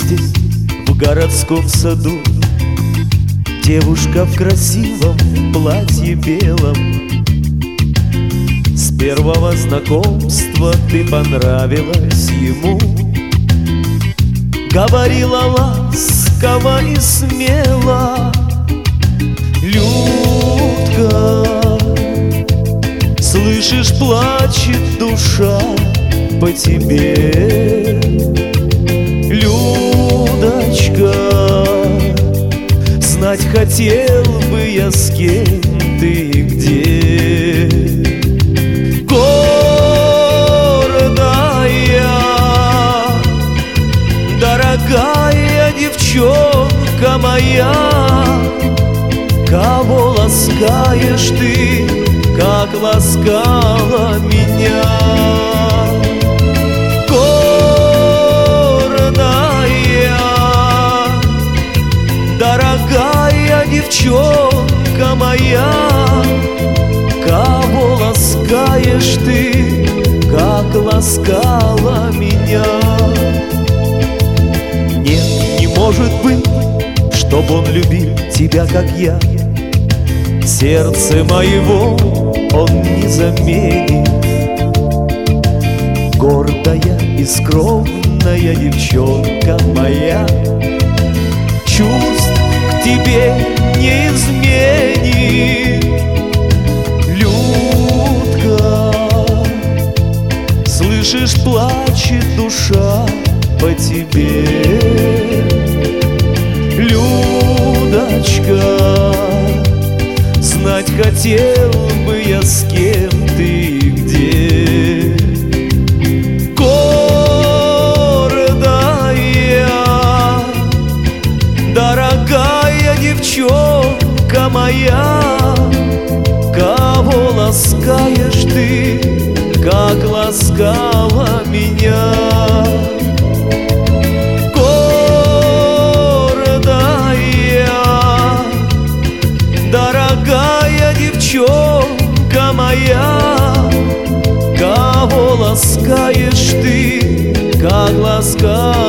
вместе в городском саду. Девушка в красивом платье белом. С первого знакомства ты понравилась ему. Говорила ласково и смело: Людка, слышишь, плачет душа по тебе. Людочка, знать хотел бы я, с кем ты и где. Гордая, дорогая девчонка моя, кого ласкаешь ты, как ласкала меня? Дорогая девчонка моя, кого ласкаешь ты, как ласкала меня? Нет, не может быть, чтоб он любил тебя, как я. Сердце моего он не заменит. Гордая и скромная девчонка моя, чувств к тебе не изменит. Людка, слышишь, плачет душа по тебе. Людочка, знать хотел бы я, с кем ты и где. Дорогая девчонка моя, кого ласкаешь ты, как ласкала меня? Гордая, дорогая девчонка моя, кого ласкаешь ты, как ласкала